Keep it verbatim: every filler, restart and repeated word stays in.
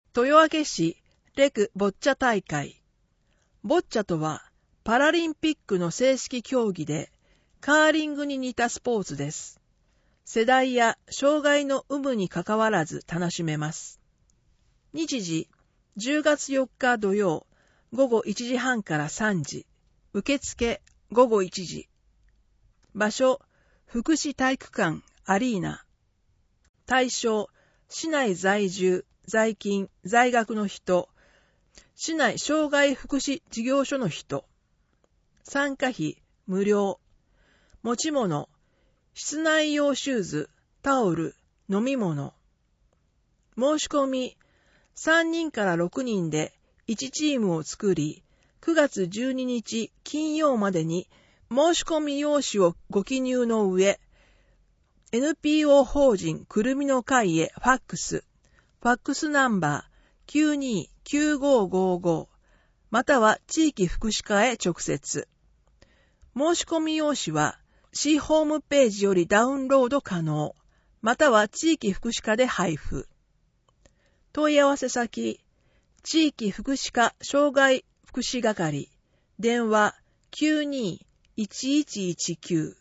豊明市レクボッチャ大会。ボッチャとはパラリンピックの正式競技で、カーリングに似たスポーツです。世代や障害の有無にかかわらず楽しめます。日時、じゅうがつよっか土曜、午後いちじはんからさんじ。受付、午後いちじ。場所、福祉体育館アリーナ。対象、市内在住、在勤、在学の人、市内障害福祉事業所の人。参加費、無料。持ち物、室内用シューズ、タオル、飲み物。申し込み、さんにんからろくにんでいちチームを作り、くがつじゅうににち金曜までに申し込み用紙をご記入の上、エヌピーオー 法人くるみの会へファックス、ファックスナンバー きゅうにーきゅうごーごーごー、または地域福祉課へ直接。申し込み用紙は市ホームページよりダウンロード可能、または地域福祉課で配布。問い合わせ先、地域福祉課障害福祉係、電話 きゅうにーいちいちいちきゅう